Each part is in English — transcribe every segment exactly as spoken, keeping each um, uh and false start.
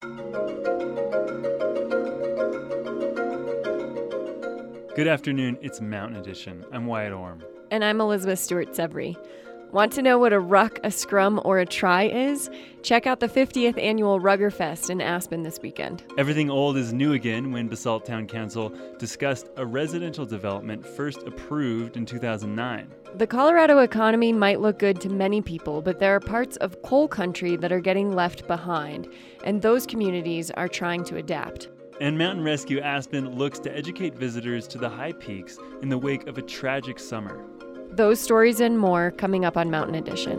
Good afternoon, it's Mountain Edition. I'm Wyatt Orm. And I'm Elizabeth Stewart-Sevry. Want to know what a ruck, a scrum, or a try is? Check out the fiftieth annual Ruggerfest in Aspen this weekend. Everything old is new again when Basalt Town Council discussed a residential development first approved in two thousand nine. The Colorado economy might look good to many people, but there are parts of coal country that are getting left behind, and those communities are trying to adapt. And Mountain Rescue Aspen looks to educate visitors to the high peaks in the wake of a tragic summer. Those stories and more coming up on Mountain Edition.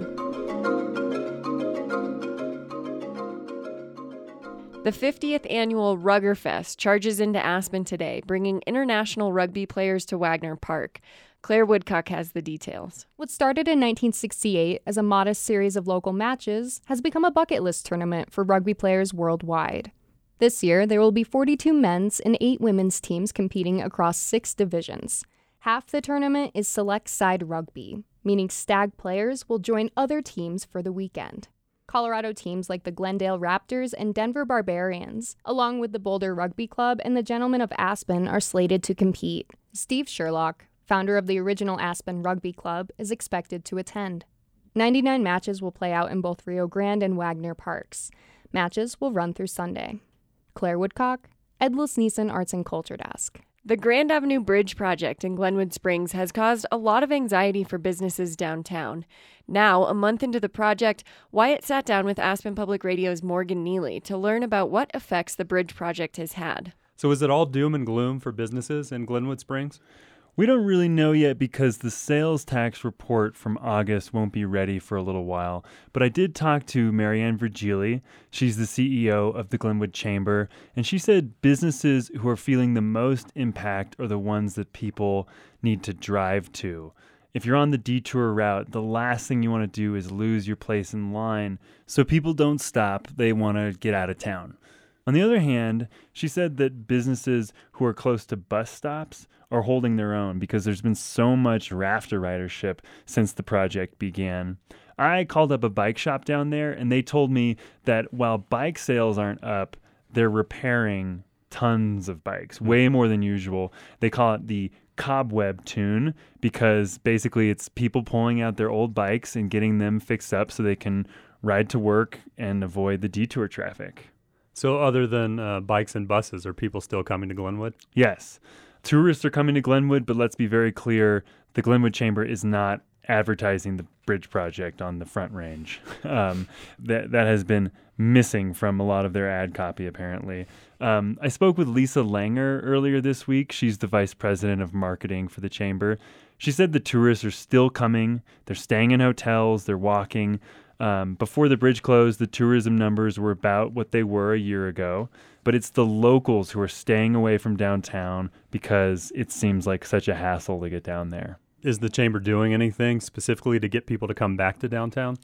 The fiftieth annual Ruggerfest charges into Aspen today, bringing international rugby players to Wagner Park. Claire Woodcock has the details. What started in nineteen sixty-eight as a modest series of local matches has become a bucket list tournament for rugby players worldwide. This year, there will be forty-two men's and eight women's teams competing across six divisions. Half the tournament is select side rugby, meaning stag players will join other teams for the weekend. Colorado teams like the Glendale Raptors and Denver Barbarians, along with the Boulder Rugby Club and the Gentlemen of Aspen, are slated to compete. Steve Sherlock, founder of the original Aspen Rugby Club, is expected to attend. ninety-nine matches will play out in both Rio Grande and Wagner Parks. Matches will run through Sunday. Claire Woodcock, Edlis Neeson Arts and Culture Desk. The Grand Avenue Bridge project in Glenwood Springs has caused a lot of anxiety for businesses downtown. Now, a month into the project, Wyatt sat down with Aspen Public Radio's Morgan Neely to learn about what effects the bridge project has had. So is it all doom and gloom for businesses in Glenwood Springs? We don't really know yet because the sales tax report from August won't be ready for a little while. But I did talk to Marianne Virgili. She's the C E O of the Glenwood Chamber, and she said businesses who are feeling the most impact are the ones that people need to drive to. If you're on the detour route, the last thing you want to do is lose your place in line. So people don't stop. They want to get out of town. On the other hand, she said that businesses who are close to bus stops are holding their own because there's been so much rafter ridership since the project began. I called up a bike shop down there, and they told me that while bike sales aren't up, they're repairing tons of bikes, way more than usual. They call it the cobweb tune because basically it's people pulling out their old bikes and getting them fixed up so they can ride to work and avoid the detour traffic. So other than uh, bikes and buses, are people still coming to Glenwood? Yes. Tourists are coming to Glenwood, but let's be very clear, the Glenwood Chamber is not advertising the bridge project on the Front Range. Um, that that has been missing from a lot of their ad copy, apparently. Um, I spoke with Lisa Langer earlier this week. She's the vice president of marketing for the Chamber. She said the tourists are still coming. They're staying in hotels. They're walking. Um, before the bridge closed, the tourism numbers were about what they were a year ago, but it's the locals who are staying away from downtown because it seems like such a hassle to get down there. Is the Chamber doing anything specifically to get people to come back to downtown?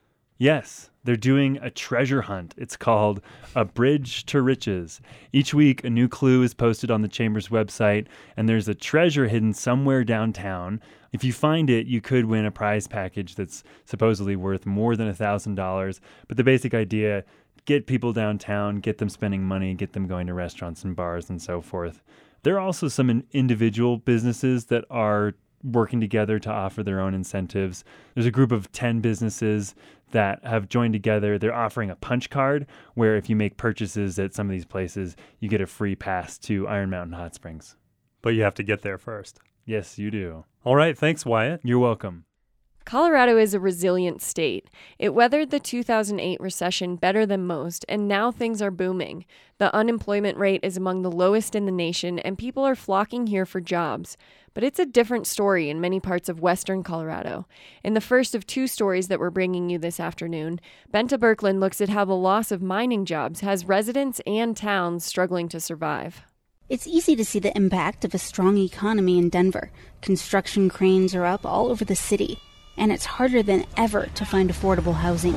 Yes, they're doing a treasure hunt. It's called A Bridge to Riches. Each week, a new clue is posted on the Chamber's website, and there's a treasure hidden somewhere downtown. If you find it, you could win a prize package that's supposedly worth more than one thousand dollars. But the basic idea, get people downtown, get them spending money, get them going to restaurants and bars and so forth. There are also some individual businesses that are working together to offer their own incentives. There's a group of ten businesses that have joined together. They're offering a punch card where if you make purchases at some of these places, you get a free pass to Iron Mountain Hot Springs. But you have to get there first. Yes, you do. All right. Thanks, Wyatt. You're welcome. Colorado is a resilient state. It weathered the two thousand eight recession better than most, and now things are booming. The unemployment rate is among the lowest in the nation, and people are flocking here for jobs. But it's a different story in many parts of western Colorado. In the first of two stories that we're bringing you this afternoon, Benta Birkeland looks at how the loss of mining jobs has residents and towns struggling to survive. It's easy to see the impact of a strong economy in Denver. Construction cranes are up all over the city, and it's harder than ever to find affordable housing.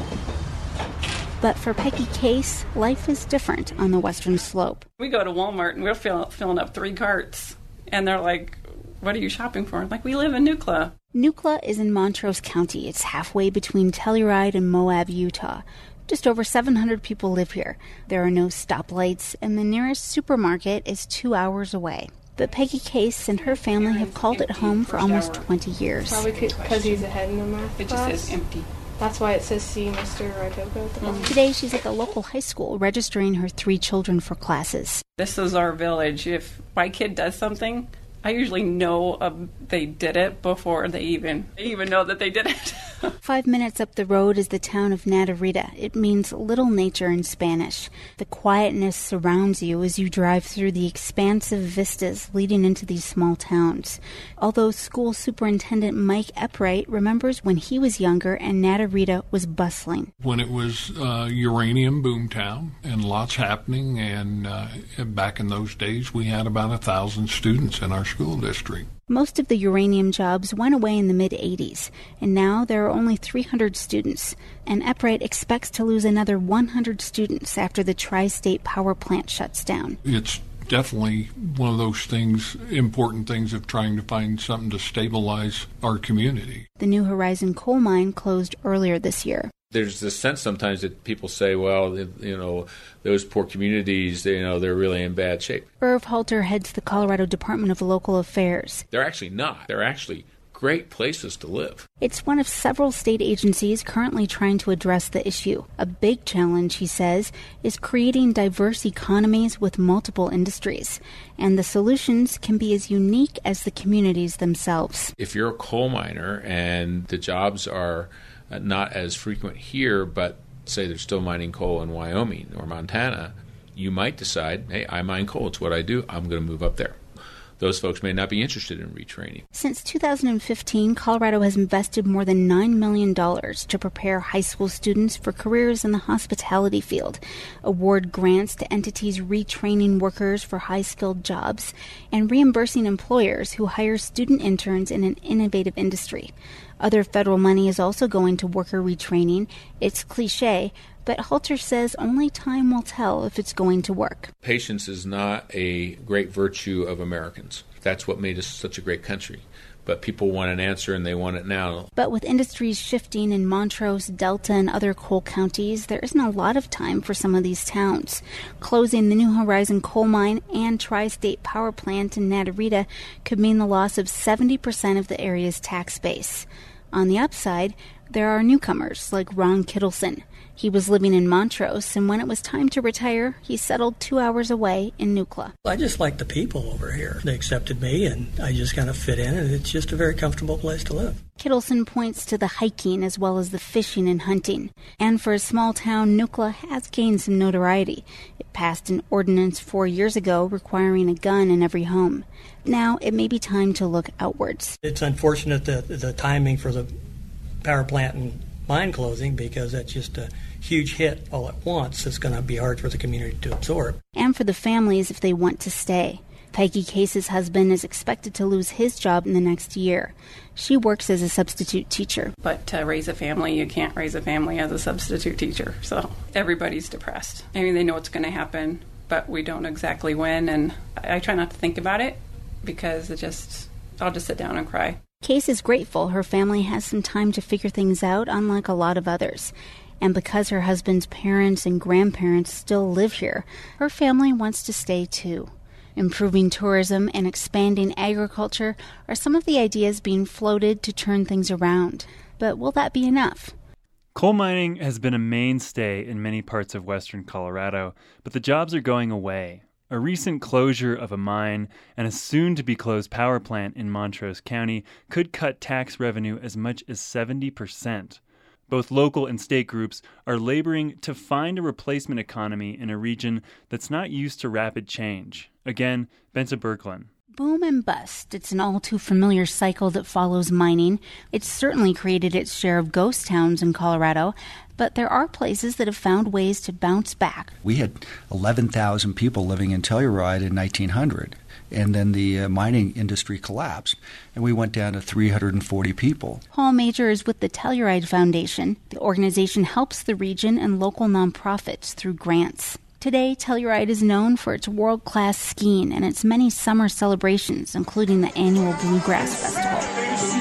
But for Peggy Case, life is different on the western slope. We go to Walmart and we're fill, filling up three carts, and they're like, "What are you shopping for?" I'm like, "We live in Nucla." Nucla is in Montrose County. It's halfway between Telluride and Moab, Utah. Just over seven hundred people live here. There are no stoplights, and the nearest supermarket is two hours away. But Peggy Case and her family have called it home for almost twenty years. Probably because he's ahead in the math It class. just says empty. That's why it says see Mister Raitoka at the bottom. Today, she's at the local high school registering her three children for classes. This is our village. If my kid does something, I usually know uh, they did it before they even they even know that they did it. Five minutes up the road is the town of Natarita. It means little nature in Spanish. The quietness surrounds you as you drive through the expansive vistas leading into these small towns. Although school superintendent Mike Eppright remembers when he was younger and Natarita was bustling. When it was uh, uranium boomtown and lots happening, and uh, back in those days we had about a thousand students in our school district. Most of the uranium jobs went away in the mid-eighties, and now there are only three hundred students, and Eppright expects to lose another one hundred students after the Tri-State Power Plant shuts down. It's definitely one of those things, important things of trying to find something to stabilize our community. The New Horizon coal mine closed earlier this year. There's this sense sometimes that people say, well, you know, those poor communities, you know, they're really in bad shape. Irv Halter heads the Colorado Department of Local Affairs. They're actually not. They're actually great places to live. It's one of several state agencies currently trying to address the issue. A big challenge, he says, is creating diverse economies with multiple industries. And the solutions can be as unique as the communities themselves. If you're a coal miner and the jobs are not as frequent here, but say they're still mining coal in Wyoming or Montana, you might decide, hey, I mine coal, it's what I do, I'm going to move up there. Those folks may not be interested in retraining. Since two thousand fifteen, Colorado has invested more than nine million dollars to prepare high school students for careers in the hospitality field, award grants to entities retraining workers for high-skilled jobs, and reimbursing employers who hire student interns in an innovative industry. Other federal money is also going to worker retraining. It's cliche, but Halter says only time will tell if it's going to work. Patience is not a great virtue of Americans. That's what made us such a great country. But people want an answer, and they want it now. But with industries shifting in Montrose, Delta, and other coal counties, there isn't a lot of time for some of these towns. Closing the New Horizon coal mine and Tri-State Power Plant in Natarita could mean the loss of seventy percent of the area's tax base. On the upside, there are newcomers like Ron Kittleson. He was living in Montrose, and when it was time to retire, he settled two hours away in Nukla. I just like the people over here. They accepted me, and I just kind of fit in, and it's just a very comfortable place to live. Kittleson points to the hiking as well as the fishing and hunting. And for a small town, Nukla has gained some notoriety. It passed an ordinance four years ago requiring a gun in every home. Now it may be time to look outwards. It's unfortunate that the timing for the power plant and mine closing, because that's just a huge hit all at once. It's going to be hard for the community to absorb. And for the families if they want to stay. Peggy Case's husband is expected to lose his job in the next year. She works as a substitute teacher. But to raise a family, you can't raise a family as a substitute teacher. So everybody's depressed. I mean, they know it's going to happen, but we don't exactly when. And I try not to think about it because it just, I'll just sit down and cry. Case is grateful her family has some time to figure things out, unlike a lot of others. And because her husband's parents and grandparents still live here, her family wants to stay too. Improving tourism and expanding agriculture are some of the ideas being floated to turn things around. But will that be enough? Coal mining has been a mainstay in many parts of western Colorado, but the jobs are going away. A recent closure of a mine and a soon-to-be-closed power plant in Montrose County could cut tax revenue as much as seventy percent. Both local and state groups are laboring to find a replacement economy in a region that's not used to rapid change. Again, Benta Berkland. Boom and bust. It's an all-too-familiar cycle that follows mining. It's certainly created its share of ghost towns in Colorado, but there are places that have found ways to bounce back. We had eleven thousand people living in Telluride in nineteen hundred, and then the uh, mining industry collapsed, and we went down to three hundred forty people. Paul Major is with the Telluride Foundation. The organization helps the region and local nonprofits through grants. Today, Telluride is known for its world-class skiing and its many summer celebrations, including the annual Bluegrass Festival.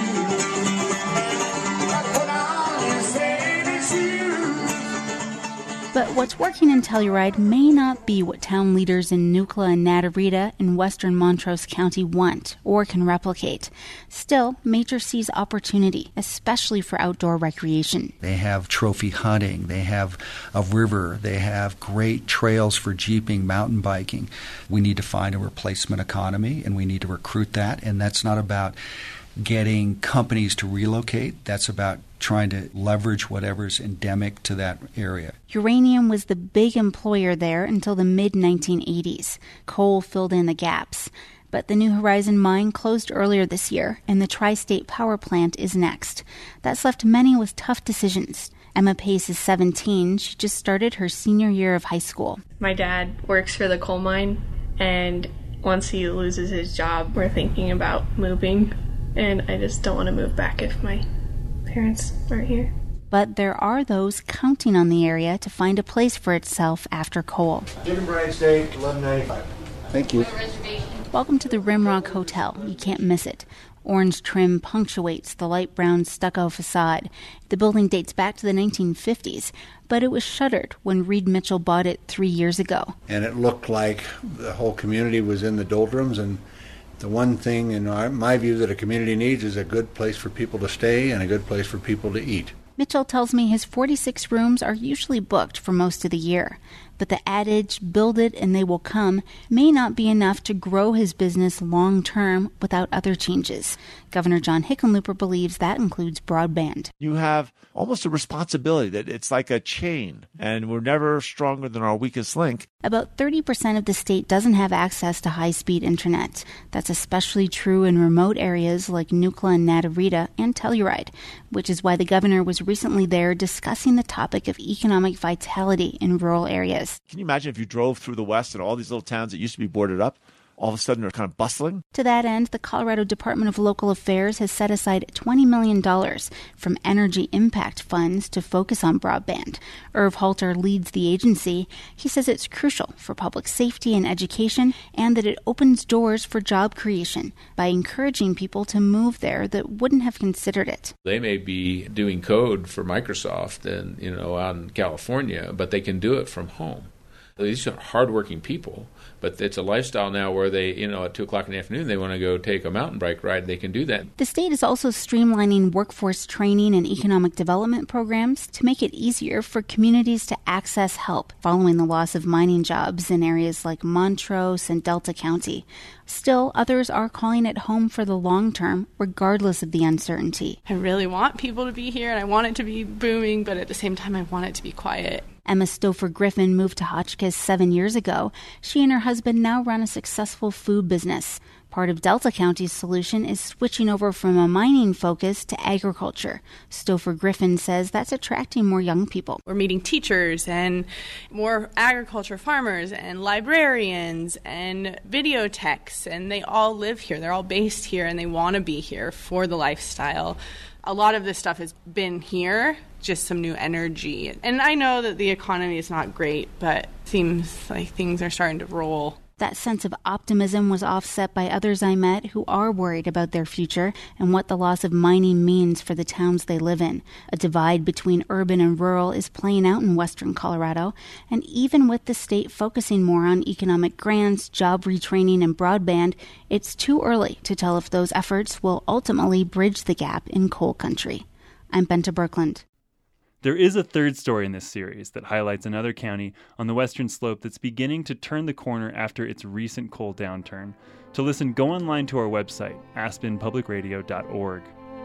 What's working in Telluride may not be what town leaders in Nukla and Natarita in western Montrose County want or can replicate. Still, Major sees opportunity, especially for outdoor recreation. They have trophy hunting, they have a river, they have great trails for jeeping, mountain biking. We need to find a replacement economy, and we need to recruit that, and that's not about getting companies to relocate. That's about trying to leverage whatever's endemic to that area. Uranium was the big employer there until the mid nineteen eighties. Coal filled in the gaps. But the New Horizon mine closed earlier this year, and the Tri-State Power Plant is next. That's left many with tough decisions. Emma Pace is seventeen. She just started her senior year of high school. My dad works for the coal mine, and once he loses his job, we're thinking about moving. And I just don't want to move back if my parents aren't here. But there are those counting on the area to find a place for itself after coal. Chicken Brine Steak, eleven ninety-five. Thank you. Welcome to the Rimrock Hotel. You can't miss it. Orange trim punctuates the light brown stucco facade. The building dates back to the nineteen fifties, but it was shuttered when Reed Mitchell bought it three years ago. And it looked like the whole community was in the doldrums, and the one thing in our, my view that a community needs is a good place for people to stay and a good place for people to eat. Mitchell tells me his forty-six rooms are usually booked for most of the year. But the adage, build it and they will come, may not be enough to grow his business long-term without other changes. Governor John Hickenlooper believes that includes broadband. You have almost a responsibility that it's like a chain, and we're never stronger than our weakest link. About thirty percent of the state doesn't have access to high-speed internet. That's especially true in remote areas like Nukla and Natarita and Telluride, which is why the governor was recently there discussing the topic of economic vitality in rural areas. Can you imagine if you drove through the West and all these little towns that used to be boarded up, all of a sudden they're kind of bustling? To that end, the Colorado Department of Local Affairs has set aside twenty million dollars from energy impact funds to focus on broadband. Irv Halter leads the agency. He says it's crucial for public safety and education, and that it opens doors for job creation by encouraging people to move there that wouldn't have considered it. They may be doing code for Microsoft and, you know, out in California, but they can do it from home. These are hardworking people, but it's a lifestyle now where they, you know, at two o'clock in the afternoon, they want to go take a mountain bike ride. They can do that. The state is also streamlining workforce training and economic development programs to make it easier for communities to access help following the loss of mining jobs in areas like Montrose and Delta County. Still, others are calling it home for the long term, regardless of the uncertainty. I really want people to be here, and I want it to be booming, but at the same time, I want it to be quiet. Emma Stouffer Griffin moved to Hotchkiss seven years ago. She and her husband now run a successful food business. Part of Delta County's solution is switching over from a mining focus to agriculture. Stouffer Griffin says that's attracting more young people. We're meeting teachers and more agriculture farmers and librarians and video techs, and they all live here. They're all based here, and they want to be here for the lifestyle. A lot of this stuff has been here, just some new energy. And I know that the economy is not great, but it seems like things are starting to roll. That sense of optimism was offset by others I met who are worried about their future and what the loss of mining means for the towns they live in. A divide between urban and rural is playing out in western Colorado, and even with the state focusing more on economic grants, job retraining, and broadband, it's too early to tell if those efforts will ultimately bridge the gap in coal country. I'm Benta Birkeland. There is a third story in this series that highlights another county on the western slope that's beginning to turn the corner after its recent coal downturn. To listen, go online to our website, aspen public radio dot org.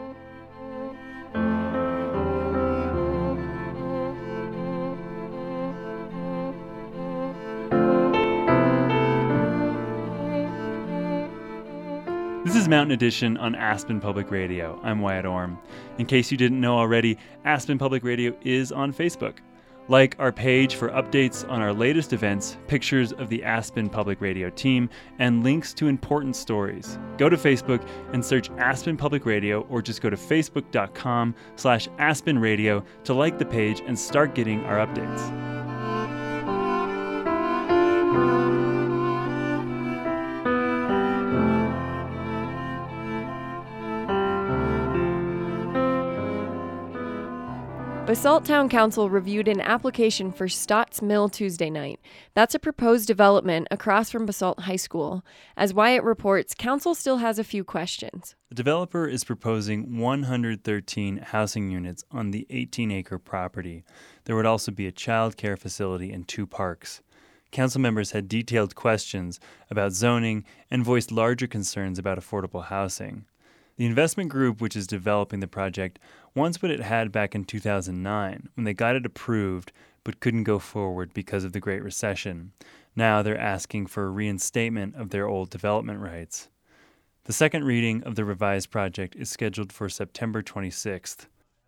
This is Mountain Edition on Aspen Public Radio. I'm Wyatt Orm. In case you didn't know already, Aspen Public Radio is on Facebook. Like our page for updates on our latest events, pictures of the Aspen Public Radio team, and links to important stories. Go to Facebook and search Aspen Public Radio, or just go to facebook.com slash Aspen Radio to like the page and start getting our updates. Basalt Town Council reviewed an application for Stotts Mill Tuesday night. That's a proposed development across from Basalt High School. As Wyatt reports, council still has a few questions. The developer is proposing one hundred thirteen housing units on the eighteen-acre property. There would also be a child care facility and two parks. Council members had detailed questions about zoning and voiced larger concerns about affordable housing. The investment group, which is developing the project, wants what it had back in two thousand nine, when they got it approved but couldn't go forward because of the Great Recession. Now they're asking for a reinstatement of their old development rights. The second reading of the revised project is scheduled for September twenty-sixth.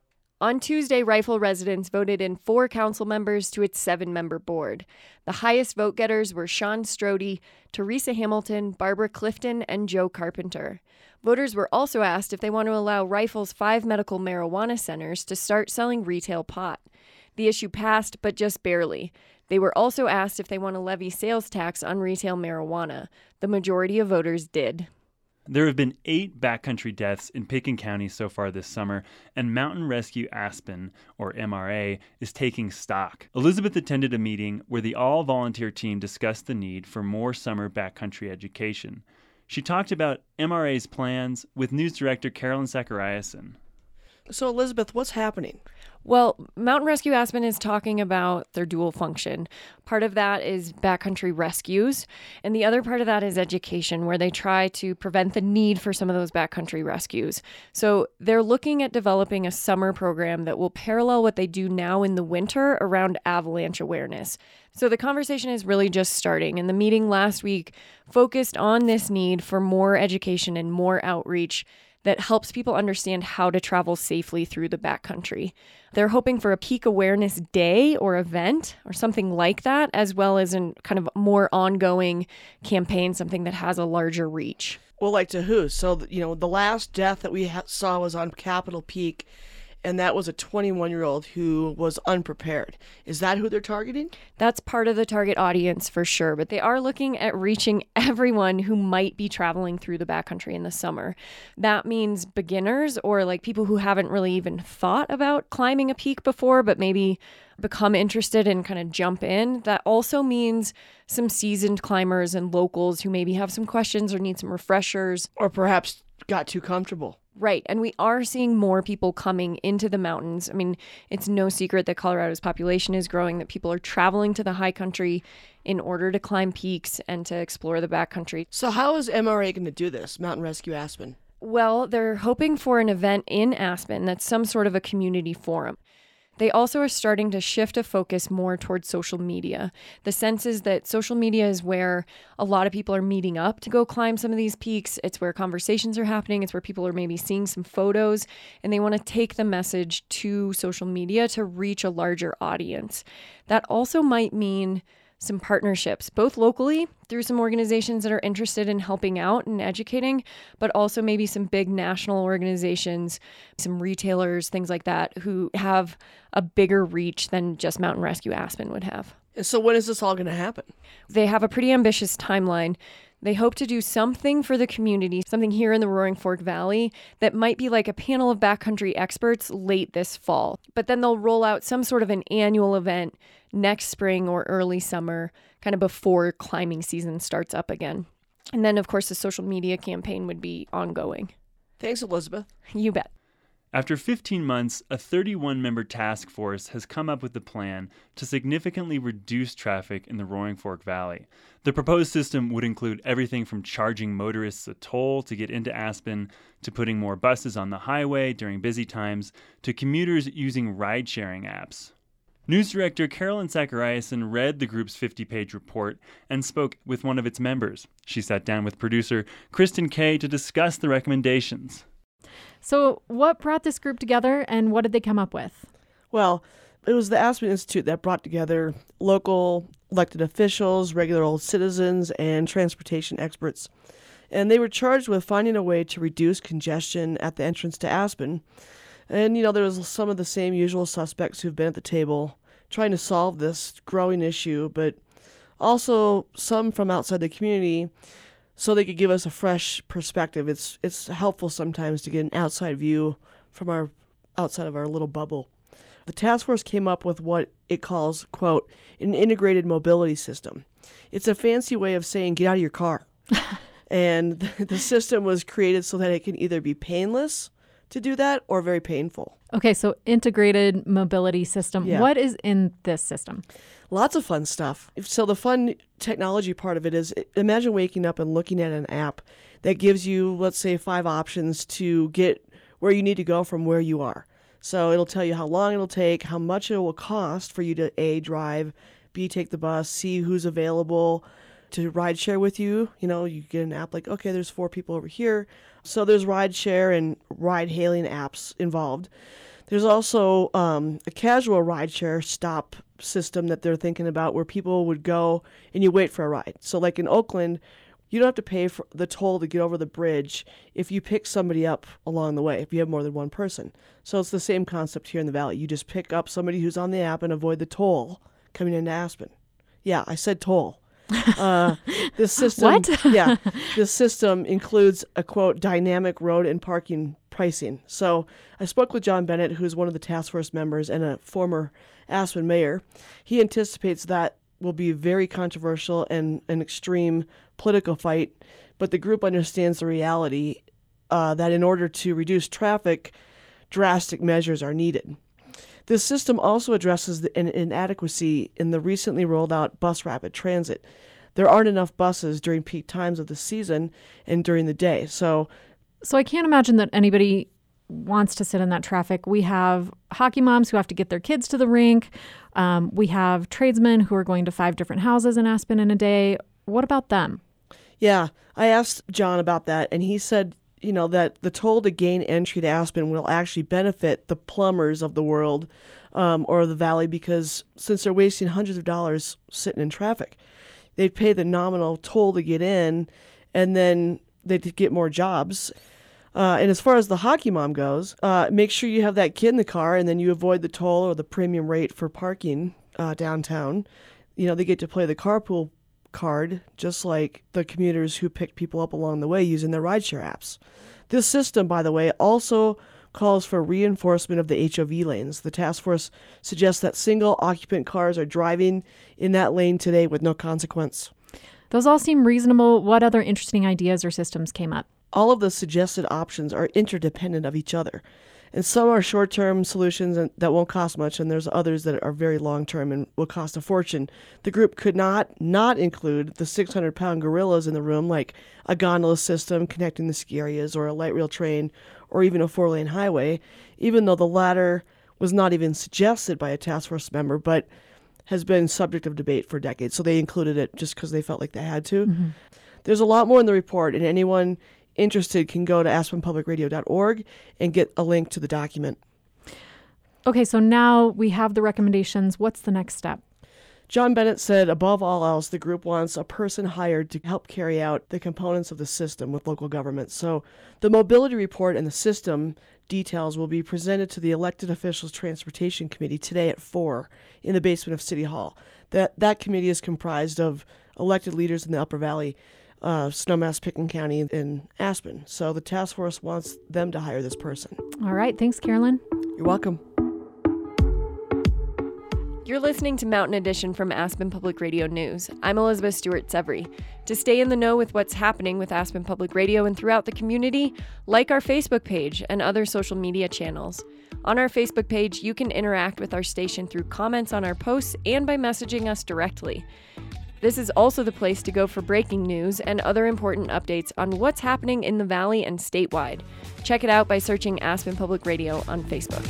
On Tuesday, Rifle residents voted in four council members to its seven-member board. The highest vote-getters were Sean Strode, Teresa Hamilton, Barbara Clifton, and Joe Carpenter. Voters were also asked if they want to allow Rifle's five medical marijuana centers to start selling retail pot. The issue passed, but just barely. They were also asked if they want to levy sales tax on retail marijuana. The majority of voters did. There have been eight backcountry deaths in Pitkin County so far this summer, and Mountain Rescue Aspen, or M R A, is taking stock. Elizabeth attended a meeting where the all-volunteer team discussed the need for more summer backcountry education. She talked about M R A's plans with news director Carolyn Zachariason. So, Elizabeth, what's happening? Well, Mountain Rescue Aspen is talking about their dual function. Part of that is backcountry rescues, and the other part of that is education, where they try to prevent the need for some of those backcountry rescues. So they're looking at developing a summer program that will parallel what they do now in the winter around avalanche awareness. So the conversation is really just starting, and the meeting last week focused on this need for more education and more outreach that helps people understand how to travel safely through the backcountry. They're hoping for a peak awareness day or event or something like that, as well as a kind of more ongoing campaign, something that has a larger reach. Well, like to who? So, you know, the last death that we ha- saw was on Capitol Peak, and that was a twenty-one-year-old who was unprepared. Is that who they're targeting? That's part of the target audience for sure, but they are looking at reaching everyone who might be traveling through the backcountry in the summer. That means beginners or like people who haven't really even thought about climbing a peak before, but maybe become interested and kind of jump in. That also means some seasoned climbers and locals who maybe have some questions or need some refreshers. Or perhaps got too comfortable. Right. And we are seeing more people coming into the mountains. I mean, it's no secret that Colorado's population is growing, that people are traveling to the high country in order to climb peaks and to explore the backcountry. So how is M R A going to do this, Mountain Rescue Aspen? Well, they're hoping for an event in Aspen that's some sort of a community forum. They also are starting to shift a focus more towards social media. The sense is that social media is where a lot of people are meeting up to go climb some of these peaks. It's where conversations are happening. It's where people are maybe seeing some photos, and they want to take the message to social media to reach a larger audience. That also might mean some partnerships, both locally through some organizations that are interested in helping out and educating, but also maybe some big national organizations, some retailers, things like that, who have a bigger reach than just Mountain Rescue Aspen would have. And so when is this all going to happen? They have a pretty ambitious timeline. They hope to do something for the community, something here in the Roaring Fork Valley that might be like a panel of backcountry experts late this fall. But then they'll roll out some sort of an annual event next spring or early summer, kind of before climbing season starts up again. And then, of course, the social media campaign would be ongoing. Thanks, Elizabeth. You bet. After fifteen months, a thirty-one member task force has come up with a plan to significantly reduce traffic in the Roaring Fork Valley. The proposed system would include everything from charging motorists a toll to get into Aspen, to putting more buses on the highway during busy times, to commuters using ride-sharing apps. News director Carolyn Zachariason read the group's fifty-page report and spoke with one of its members. She sat down with producer Kristen Kay to discuss the recommendations. So what brought this group together, and what did they come up with? Well, it was the Aspen Institute that brought together local elected officials, regular old citizens, and transportation experts. And they were charged with finding a way to reduce congestion at the entrance to Aspen. And, you know, there was some of the same usual suspects who've been at the table trying to solve this growing issue, but also some from outside the community, so they could give us a fresh perspective. It's it's helpful sometimes to get an outside view from our outside of our little bubble. The task force came up with what it calls, quote, an integrated mobility system. It's a fancy way of saying get out of your car. And the system was created so that it can either be painless to do that or very painful. Okay, so integrated mobility system. Yeah. What is in this system? Lots of fun stuff. So the fun technology part of it is, imagine waking up and looking at an app that gives you, let's say, five options to get where you need to go from where you are. So it'll tell you how long it'll take, how much it will cost for you to A, drive, B, take the bus, C, who's available to ride share with you. You know, you get an app like, okay, there's four people over here. So there's ride share and ride hailing apps involved. There's also um, a casual ride share stop system that they're thinking about where people would go and you wait for a ride. So like in Oakland, you don't have to pay for the toll to get over the bridge if you pick somebody up along the way, if you have more than one person. So it's the same concept here in the Valley. You just pick up somebody who's on the app and avoid the toll coming into Aspen. Yeah, I said toll. Uh, this system, What? yeah, this system includes a, quote, dynamic road and parking pricing. So I spoke with John Bennett, who's one of the task force members and a former Aspen mayor. He anticipates that will be very controversial and an extreme political fight, but the group understands the reality uh, that in order to reduce traffic, drastic measures are needed. This system also addresses the in- inadequacy in the recently rolled out bus rapid transit. There aren't enough buses during peak times of the season and during the day. So, So I can't imagine that anybody wants to sit in that traffic. We have hockey moms who have to get their kids to the rink. Um, we have tradesmen who are going to five different houses in Aspen in a day. What about them? yeah, I asked John about that, and he said, you know, that the toll to gain entry to Aspen will actually benefit the plumbers of the world um, or the Valley, because since they're wasting hundreds of dollars sitting in traffic, they'd pay the nominal toll to get in, and then they'd get more jobs. Uh, and as far as the hockey mom goes, uh, make sure you have that kid in the car, and then you avoid the toll or the premium rate for parking uh, downtown. You know, they get to play the carpool card, just like the commuters who pick people up along the way using their rideshare apps. This system, by the way, also calls for reinforcement of the H O V lanes. The task force suggests that single occupant cars are driving in that lane today with no consequence. Those all seem reasonable. What other interesting ideas or systems came up? All of the suggested options are interdependent of each other. And some are short-term solutions and that won't cost much, and there's others that are very long-term and will cost a fortune. The group could not not include the six hundred pound gorillas in the room, like a gondola system connecting the ski areas or a light rail train or even a four-lane highway, even though the latter was not even suggested by a task force member, but has been subject of debate for decades. So they included it just because they felt like they had to. Mm-hmm. There's a lot more in the report, and anyone interested can go to aspen public radio dot org and get a link to the document. Okay, so now we have the recommendations. What's the next step? John Bennett said, above all else, the group wants a person hired to help carry out the components of the system with local governments. So the mobility report and the system details will be presented to the Elected Officials Transportation Committee today at four in the basement of City Hall. That, that committee is comprised of elected leaders in the Upper Valley, Uh, Snowmass, Pickens County, and Aspen. So the task force wants them to hire this person. All right. Thanks, Carolyn. You're welcome. You're listening to Mountain Edition from Aspen Public Radio News. I'm Elizabeth Stewart-Severy. To stay in the know with what's happening with Aspen Public Radio and throughout the community, like our Facebook page and other social media channels. On our Facebook page, you can interact with our station through comments on our posts and by messaging us directly. This is also the place to go for breaking news and other important updates on what's happening in the Valley and statewide. Check it out by searching Aspen Public Radio on Facebook.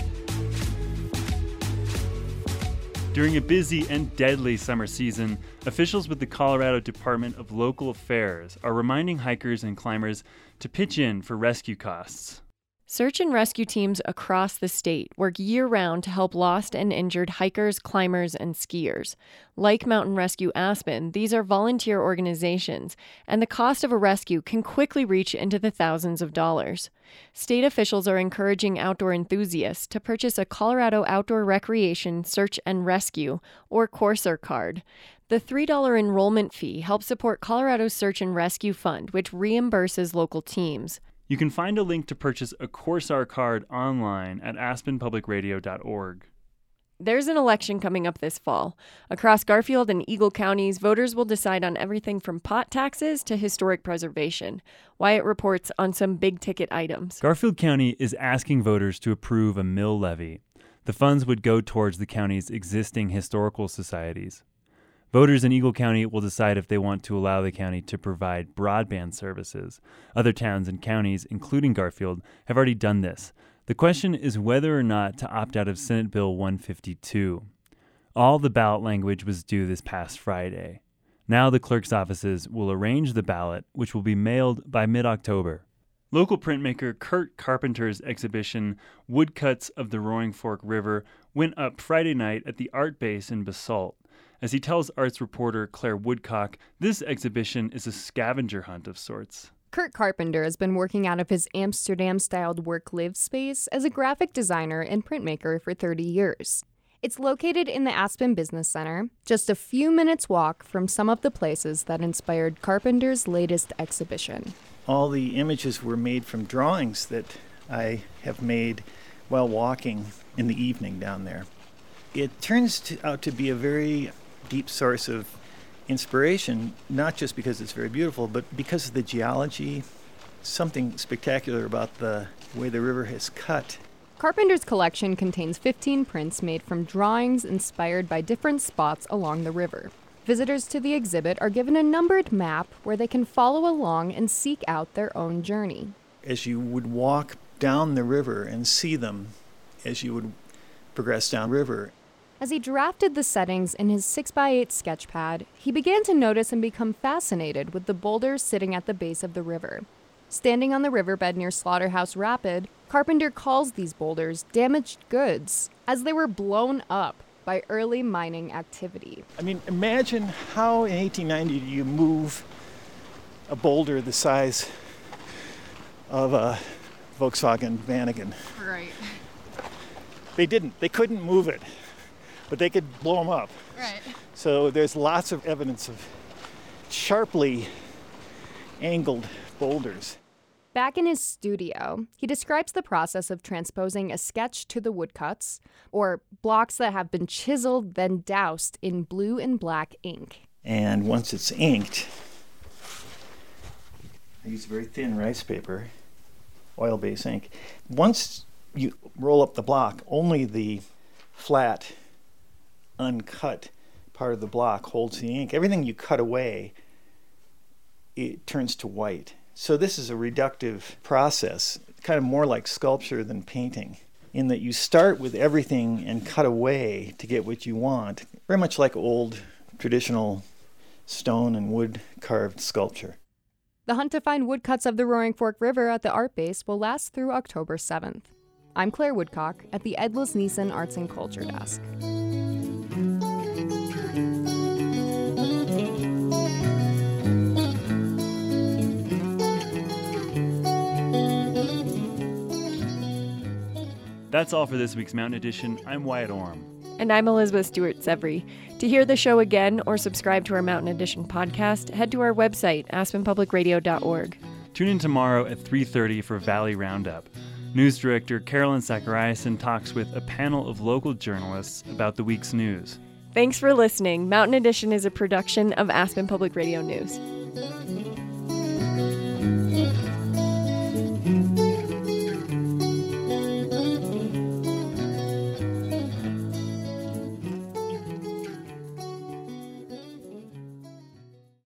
During a busy and deadly summer season, officials with the Colorado Department of Local Affairs are reminding hikers and climbers to pitch in for rescue costs. Search and rescue teams across the state work year-round to help lost and injured hikers, climbers, and skiers. Like Mountain Rescue Aspen, these are volunteer organizations, and the cost of a rescue can quickly reach into the thousands of dollars. State officials are encouraging outdoor enthusiasts to purchase a Colorado Outdoor Recreation Search and Rescue, or Corsair card. The three dollars enrollment fee helps support Colorado's Search and Rescue Fund, which reimburses local teams. You can find a link to purchase a Corsair card online at aspen public radio dot org. There's an election coming up this fall. Across Garfield and Eagle counties, voters will decide on everything from pot taxes to historic preservation. Wyatt reports on some big-ticket items. Garfield County is asking voters to approve a mill levy. The funds would go towards the county's existing historical societies. Voters in Eagle County will decide if they want to allow the county to provide broadband services. Other towns and counties, including Garfield, have already done this. The question is whether or not to opt out of Senate Bill one fifty-two. All the ballot language was due this past Friday. Now the clerk's offices will arrange the ballot, which will be mailed by mid-October. Local printmaker Kurt Carpenter's exhibition, Woodcuts of the Roaring Fork River, went up Friday night at the Art Base in Basalt. As he tells arts reporter Claire Woodcock, this exhibition is a scavenger hunt of sorts. Kurt Carpenter has been working out of his Amsterdam-styled work-live space as a graphic designer and printmaker for thirty years. It's located in the Aspen Business Center, just a few minutes walk from some of the places that inspired Carpenter's latest exhibition. All the images were made from drawings that I have made while walking in the evening down there. It turns to, out to be a very deep source of inspiration, not just because it's very beautiful, but because of the geology, something spectacular about the way the river has cut. Carpenter's collection contains fifteen prints made from drawings inspired by different spots along the river. Visitors to the exhibit are given a numbered map where they can follow along and seek out their own journey. As you would walk down the river and see them as you would progress downriver. As he drafted the settings in his six by eight sketch pad, he began to notice and become fascinated with the boulders sitting at the base of the river. Standing on the riverbed near Slaughterhouse Rapid, Carpenter calls these boulders damaged goods, as they were blown up by early mining activity. I mean, imagine how in eighteen ninety do you move a boulder the size of a Volkswagen Vanagon? Right. They didn't. They couldn't move it. But they could blow them up. Right. So there's lots of evidence of sharply angled boulders. Back in his studio, he describes the process of transposing a sketch to the woodcuts, or blocks that have been chiseled, then doused in blue and black ink. And once it's inked, I use very thin rice paper, oil-based ink. Once you roll up the block, only the flat, uncut part of the block holds the ink. Everything you cut away, it turns to white. So this is a reductive process, kind of more like sculpture than painting, in that you start with everything and cut away to get what you want, very much like old traditional stone and wood carved sculpture. The hunt to find woodcuts of the Roaring Fork River at the Art Base will last through October seventh. I'm Claire Woodcock at the Edlis Neeson Arts and Culture Desk. That's all for this week's Mountain Edition. I'm Wyatt Orm. And I'm Elizabeth Stewart-Sevry. To hear the show again or subscribe to our Mountain Edition podcast, head to our website, aspen public radio dot org. Tune in tomorrow at three thirty for Valley Roundup. News director Carolyn Zachariason talks with a panel of local journalists about the week's news. Thanks for listening. Mountain Edition is a production of Aspen Public Radio News.